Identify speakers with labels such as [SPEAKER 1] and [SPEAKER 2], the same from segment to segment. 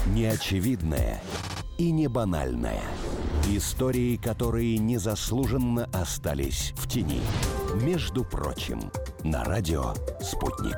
[SPEAKER 1] Неочевидное и не банальное. Истории, которые незаслуженно остались в тени. Между прочим, на радио «Спутник».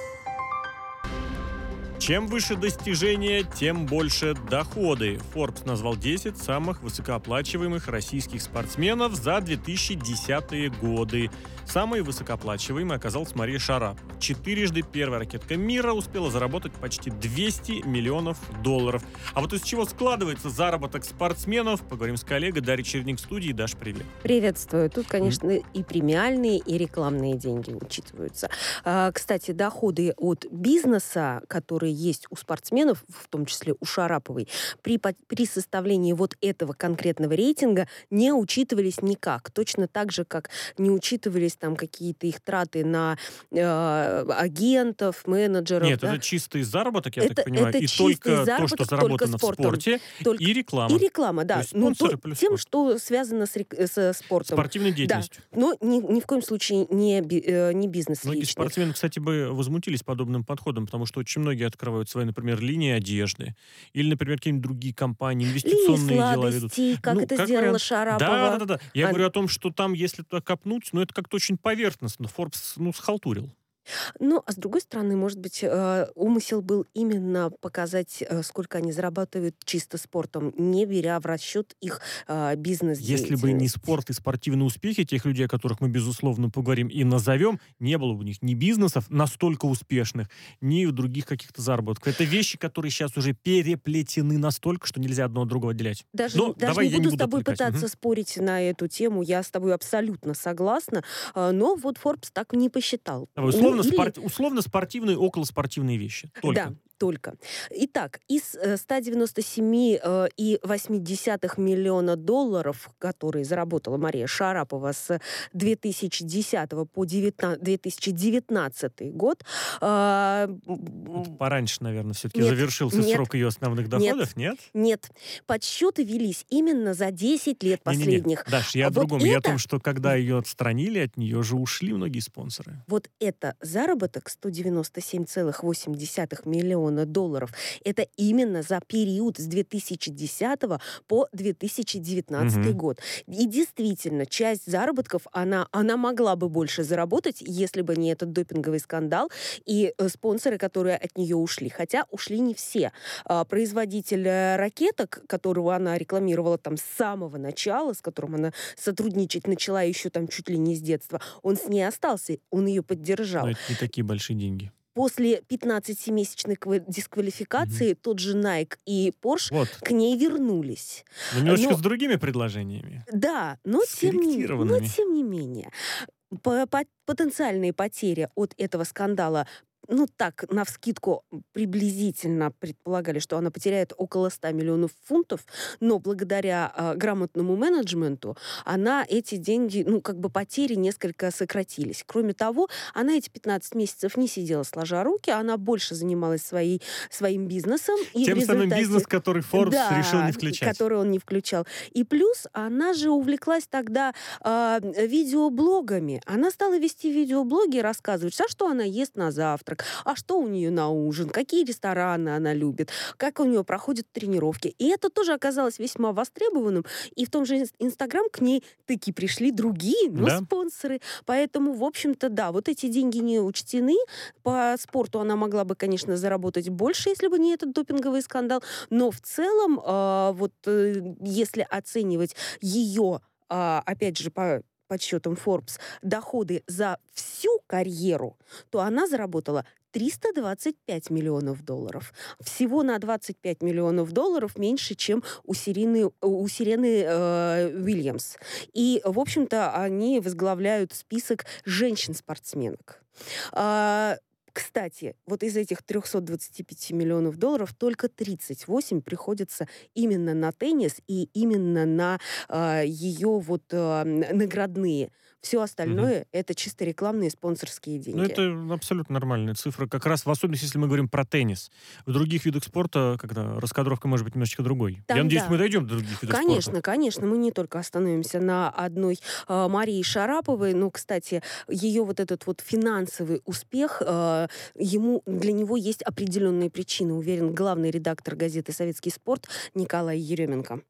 [SPEAKER 2] Чем выше достижения, тем больше доходы. Forbes назвал 10 самых высокооплачиваемых российских спортсменов за 2010-е годы. Самой высокооплачиваемой оказалась Мария Шарапова. Четырежды первая ракетка мира успела заработать почти 200 миллионов долларов. А вот из чего складывается заработок спортсменов, поговорим с коллегой Дарьей Черник в студии. Даш, привет.
[SPEAKER 3] Приветствую. Тут, конечно, и премиальные, и рекламные деньги учитываются. Кстати, доходы от бизнеса, которые есть у спортсменов, в том числе у Шараповой, при составлении вот этого конкретного рейтинга не учитывались никак. Точно так же, как не учитывались там какие-то их траты на агентов, менеджеров.
[SPEAKER 2] Нет,
[SPEAKER 3] да?
[SPEAKER 2] это чистый заработок, я так понимаю.
[SPEAKER 3] Это
[SPEAKER 2] И только то, что заработано в спорте, и реклама.
[SPEAKER 3] И реклама, да.
[SPEAKER 2] То есть спонсоры плюс
[SPEAKER 3] тем,
[SPEAKER 2] спорт.
[SPEAKER 3] что связано со спортом.
[SPEAKER 2] Спортивной деятельностью.
[SPEAKER 3] Да. Но ни в коем случае не бизнес
[SPEAKER 2] Многие
[SPEAKER 3] личный.
[SPEAKER 2] спортсмены, кстати, бы возмутились подобным подходом, потому что очень многие открывают свои, например, линии одежды или, например, какие-нибудь другие компании, инвестиционные дела ведут.
[SPEAKER 3] Как это сделала
[SPEAKER 2] вариант.
[SPEAKER 3] Шарапова.
[SPEAKER 2] Да. Я говорю о том, что там, если туда копнуть, это как-то очень поверхностно. Forbes, схалтурил.
[SPEAKER 3] Ну, а с другой стороны, может быть, умысел был именно показать, сколько они зарабатывают чисто спортом, не беря в расчет их бизнес-деятельность.
[SPEAKER 2] Если бы не спорт и спортивные успехи тех людей, о которых мы, безусловно, поговорим и назовем, не было бы у них ни бизнесов настолько успешных, ни других каких-то заработков. Это вещи, которые сейчас уже переплетены настолько, что нельзя одно от другого отделять.
[SPEAKER 3] Даже не буду с тобой
[SPEAKER 2] отвлекать.
[SPEAKER 3] пытаться спорить на эту тему, я с тобой абсолютно согласна, но вот Forbes так не посчитал.
[SPEAKER 2] Условно-спортивные, околоспортивные вещи. Только.
[SPEAKER 3] Да. Только. Итак, из 197,8 миллиона долларов, которые заработала Мария Шарапова с 2010 по 2019 год...
[SPEAKER 2] Пораньше, наверное, все-таки завершился срок ее основных доходов, нет?
[SPEAKER 3] Нет. Подсчеты велись именно за 10 лет последних.
[SPEAKER 2] Даш, я о другом. Я о том, что когда ее отстранили, от нее же ушли многие спонсоры.
[SPEAKER 3] Вот это заработок 197,8 миллиона долларов. Это именно за период с 2010 по 2019 год. И действительно, часть заработков, она могла бы больше заработать, если бы не этот допинговый скандал и спонсоры, которые от нее ушли. Хотя ушли не все. Производитель ракеток, которого она рекламировала там с самого начала, с которым она сотрудничать начала еще там чуть ли не с детства, он с ней остался, он ее поддержал.
[SPEAKER 2] Но это не такие большие деньги.
[SPEAKER 3] После 15-месячной дисквалификации тот же Nike и Porsche к ней вернулись.
[SPEAKER 2] Немножечко с другими предложениями.
[SPEAKER 3] Да, но тем не менее. Потенциальные потери от этого скандала, так, навскидку, приблизительно предполагали, что она потеряет около 100 миллионов фунтов, но благодаря грамотному менеджменту она эти деньги, потери несколько сократились. Кроме того, она эти 15 месяцев не сидела сложа руки, она больше занималась своим бизнесом. И
[SPEAKER 2] тем самым бизнес, который Forbes решил не включать.
[SPEAKER 3] Который он не включал. И плюс она же увлеклась тогда видеоблогами. Она стала вести видеоблоги и рассказывать, что она ест на завтрак, а что у нее на ужин, какие рестораны она любит, как у нее проходят тренировки. И это тоже оказалось весьма востребованным. И в том же Инстаграм к ней таки пришли другие, спонсоры. Поэтому, в общем-то, да, вот эти деньги не учтены. По спорту она могла бы, конечно, заработать больше, если бы не этот допинговый скандал. Но в целом, если оценивать ее, опять же, по подсчетам Forbes, доходы за всю карьеру, то она заработала 325 миллионов долларов. Всего на 25 миллионов долларов меньше, чем у Серены Уильямс. И, в общем-то, они возглавляют список женщин-спортсменок. Кстати, вот из этих 325 миллионов долларов только 38 приходится именно на теннис и именно на ее наградные Все
[SPEAKER 2] Мгм.
[SPEAKER 3] остальное это чисто рекламные спонсорские
[SPEAKER 2] Ну,
[SPEAKER 3] деньги.
[SPEAKER 2] это абсолютно нормальная цифра. Как раз в особенности, если мы говорим про теннис. В других видах спорта когда раскадровка может быть немножечко другой. Я
[SPEAKER 3] Там
[SPEAKER 2] надеюсь, мы
[SPEAKER 3] да.
[SPEAKER 2] дойдем до других видов спорта.
[SPEAKER 3] Конечно, конечно, мы не только остановимся на одной Марии Шараповой, но, кстати, ее вот этот вот финансовый успех, для него есть определенные причины, уверен главный редактор газеты «Советский спорт» Николай Еременко.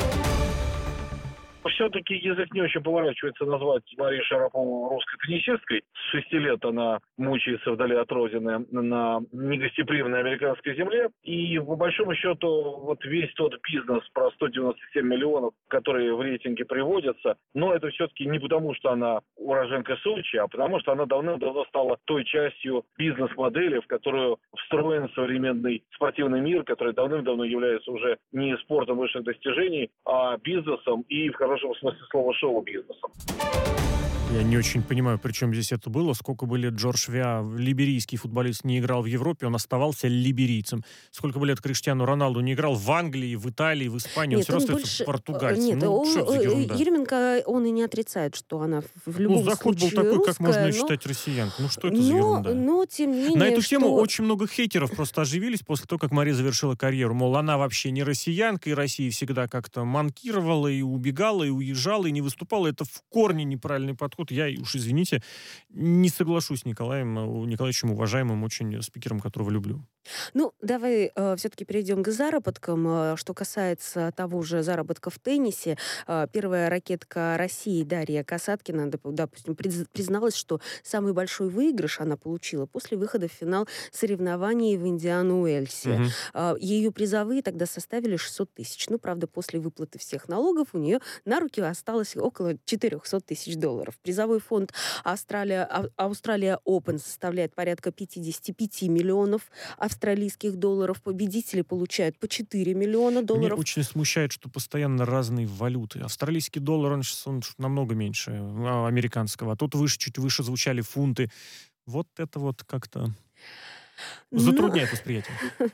[SPEAKER 4] Все-таки язык не очень поворачивается назвать Марию Шарапову русской теннисисткой. С 6 лет она мучается вдали от родины на негостеприимной американской земле. И, по большому счету, вот весь тот бизнес про 197 миллионов, которые в рейтинге приводятся, но это все-таки не потому, что она уроженка Сочи, а потому, что она давным-давно стала той частью бизнес-модели, в которую встроен современный спортивный мир, который давным-давно является уже не спортом высших достижений, а бизнесом и, в хорошем смысле слова, шоу-бизнесом.
[SPEAKER 2] Я не очень понимаю, при чем здесь это было. Сколько бы лет Джордж Веа, либерийский футболист, не играл в Европе, он оставался либерийцем. Сколько бы лет Криштиану Роналду не играл в Англии, в Италии, в Испании, он
[SPEAKER 3] Нет,
[SPEAKER 2] все равно
[SPEAKER 3] он
[SPEAKER 2] остается
[SPEAKER 3] больше...
[SPEAKER 2] португальцем.
[SPEAKER 3] Нет,
[SPEAKER 2] Ну, что это за ерунда?
[SPEAKER 3] Еременко, он и не отрицает, что она в
[SPEAKER 2] Ну,
[SPEAKER 3] любом
[SPEAKER 2] заход был
[SPEAKER 3] случае
[SPEAKER 2] такой,
[SPEAKER 3] русская,
[SPEAKER 2] как можно
[SPEAKER 3] но,
[SPEAKER 2] считать россиянкой. Ну, что это за ерунда?
[SPEAKER 3] но, тем не менее,
[SPEAKER 2] На эту тему
[SPEAKER 3] что...
[SPEAKER 2] очень много хейтеров просто оживились после того, как Мария завершила карьеру. Мол, она вообще не россиянка, и Россия всегда как-то манкировала, и убегала, и уезжала, и не выступала. Это в корне неправильный подход. Я, уж извините, не соглашусь с Николаем Николаевичем, уважаемым очень спикером, которого люблю.
[SPEAKER 3] Ну, давай все-таки перейдем к заработкам. Что касается того же заработка в теннисе, первая ракетка России Дарья Касаткина, допустим, призналась, что самый большой выигрыш она получила после выхода в финал соревнований в Индиан-Уэльсе.
[SPEAKER 2] Мгм.
[SPEAKER 3] Ее призовые тогда составили 600 тысяч. Ну, правда, после выплаты всех налогов у нее на руки осталось около 400 тысяч долларов. Призовой фонд Australia Open составляет порядка 55 миллионов австралийских долларов. Победители получают по 4 миллиона
[SPEAKER 2] Меня
[SPEAKER 3] долларов.
[SPEAKER 2] очень смущает, что постоянно разные валюты. Австралийский доллар, он намного меньше американского. А тут чуть выше звучали фунты. Вот это вот как-то
[SPEAKER 3] Ну,
[SPEAKER 2] затрудняет восприятие.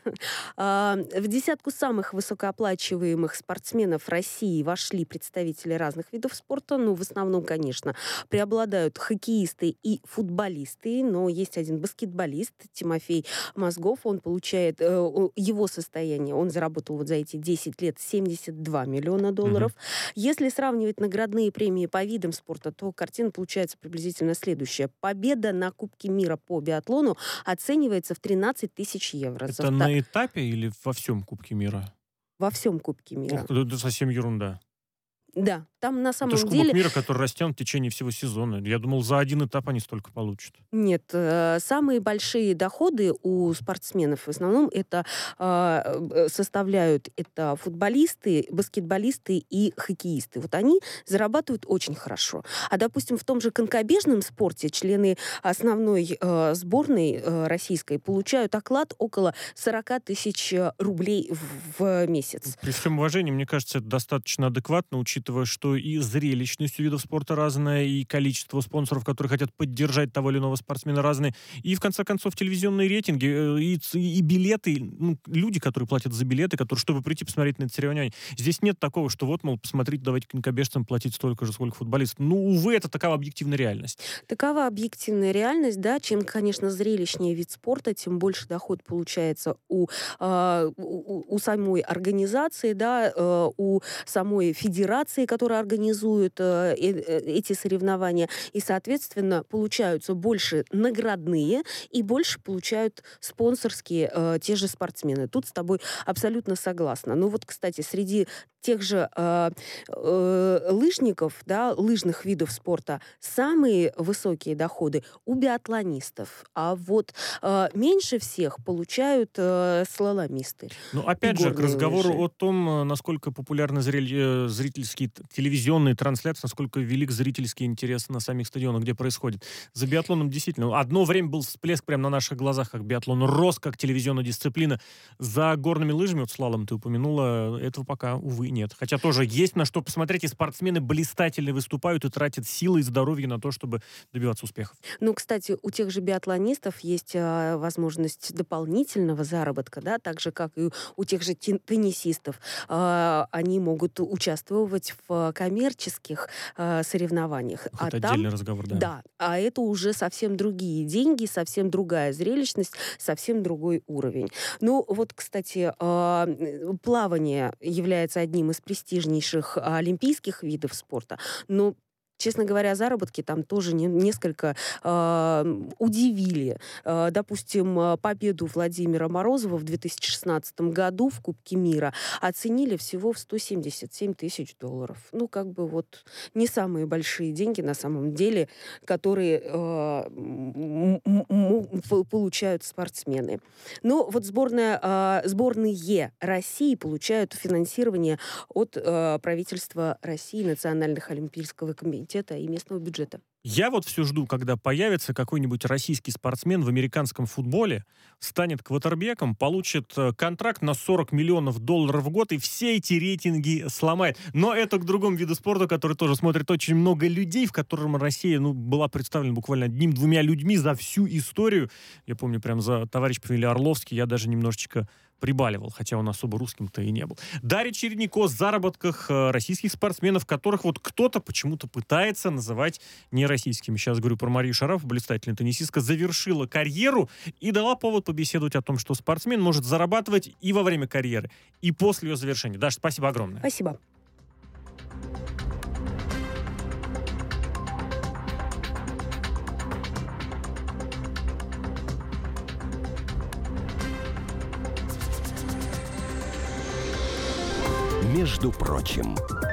[SPEAKER 3] В десятку самых высокооплачиваемых спортсменов России вошли представители разных видов спорта. Ну, в основном, конечно, преобладают хоккеисты и футболисты. Но есть один баскетболист, Тимофей Мозгов. Он получает его состояние. Он заработал вот за эти 10 лет 72 миллиона долларов. Если сравнивать наградные премии по видам спорта, то картина получается приблизительно следующая. Победа на Кубке мира по биатлону оценивается в 13 тысяч евро.
[SPEAKER 2] Это на этапе или во всем Кубке мира?
[SPEAKER 3] Во всем Кубке мира.
[SPEAKER 2] Ох, это совсем ерунда.
[SPEAKER 3] Да, там на самом
[SPEAKER 2] Это же
[SPEAKER 3] деле...
[SPEAKER 2] Кубок мира, который растянут в течение всего сезона. Я думал, за один этап они столько получат.
[SPEAKER 3] Нет, самые большие доходы у спортсменов в основном это составляют это футболисты, баскетболисты и хоккеисты. Вот они зарабатывают очень хорошо. А, допустим, в том же конькобежном спорте члены основной сборной российской получают оклад около 40 тысяч рублей в месяц.
[SPEAKER 2] При всем уважении, мне кажется, это достаточно адекватно, учитывая, что и зрелищность у видов спорта разная, и количество спонсоров, которые хотят поддержать того или иного спортсмена, разные. И, в конце концов, телевизионные рейтинги, и билеты, ну, люди, которые платят за билеты, чтобы прийти посмотреть на это соревнование. Здесь нет такого, что вот, мол, посмотрите, давайте конькобежцам платить столько же, сколько футболистам. Ну, увы, это такова объективная реальность.
[SPEAKER 3] Такова объективная реальность, да. Чем, конечно, зрелищнее вид спорта, тем больше доход получается у самой организации, да, у самой федерации, которая организует эти соревнования. И, соответственно, получаются больше наградные и больше получают спонсорские те же спортсмены. Тут с тобой абсолютно согласна. Ну вот, кстати, среди тех же лыжников, да, лыжных видов спорта, самые высокие доходы у биатлонистов. А вот меньше всех получают слаломисты.
[SPEAKER 2] Ну, опять же, к
[SPEAKER 3] горные
[SPEAKER 2] разговору
[SPEAKER 3] лыжи.
[SPEAKER 2] о том, насколько популярны зрительские телевизионные трансляции, насколько велик зрительский интерес на самих стадионах, где происходит. За биатлоном действительно. Одно время был всплеск прямо на наших глазах, как биатлон рос, как телевизионная дисциплина. За горными лыжами, вот слалом ты упомянула, этого пока, увы, и нет. Хотя тоже есть на что посмотреть, и спортсмены блистательно выступают и тратят силы и здоровье на то, чтобы добиваться успехов.
[SPEAKER 3] Ну, кстати, у тех же биатлонистов есть возможность дополнительного заработка, да, так же, как и у тех же теннисистов. Они могут участвовать в коммерческих соревнованиях.
[SPEAKER 2] Это отдельный разговор, да.
[SPEAKER 3] Да, а это уже совсем другие деньги, совсем другая зрелищность, совсем другой уровень. Ну, вот, кстати, плавание является одним из престижнейших олимпийских видов спорта, но, честно говоря, заработки там тоже несколько удивили. Допустим, победу Владимира Морозова в 2016 году в Кубке мира оценили всего в $177 тысяч. Ну, как бы вот не самые большие деньги на самом деле, которые получают спортсмены. Но вот сборные России получают финансирование от правительства России, Национального олимпийского комитета и местного бюджета.
[SPEAKER 2] Я вот все жду, когда появится какой-нибудь российский спортсмен в американском футболе, станет квотербеком, получит контракт на $40 миллионов в год и все эти рейтинги сломает. Но это к другому виду спорта, который тоже смотрит очень много людей, в котором Россия была представлена буквально одним-двумя людьми за всю историю. Я помню, прям за товарищ по фамилии Орловский я даже немножечко прибаливал, хотя он особо русским-то и не был. Дарья Череднякова о заработках российских спортсменов, которых вот кто-то почему-то пытается называть нероссийскими. Сейчас говорю про Марию Шарапову, блистательная теннисистка, завершила карьеру и дала повод побеседовать о том, что спортсмен может зарабатывать и во время карьеры, и после ее завершения. Даша, спасибо огромное.
[SPEAKER 3] Спасибо.
[SPEAKER 1] Между прочим.